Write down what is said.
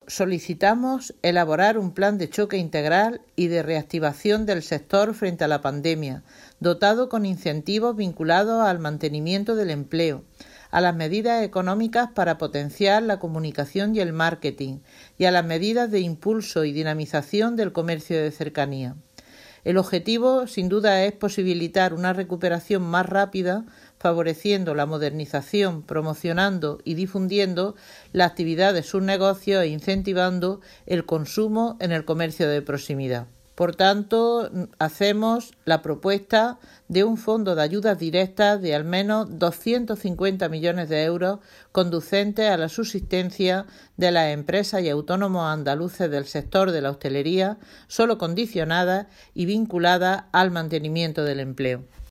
solicitamos elaborar un plan de choque integral y de reactivación del sector frente a la pandemia, dotado con incentivos vinculados al mantenimiento del empleo, a las medidas económicas para potenciar la comunicación y el marketing, y a las medidas de impulso y dinamización del comercio de cercanía. El objetivo, sin duda, es posibilitar una recuperación más rápida, favoreciendo la modernización, promocionando y difundiendo la actividad de sus negocios e incentivando el consumo en el comercio de proximidad. Por tanto, hacemos la propuesta de un fondo de ayudas directas de al menos 250 millones de euros conducentes a la subsistencia de las empresas y autónomos andaluces del sector de la hostelería, solo condicionadas y vinculadas al mantenimiento del empleo.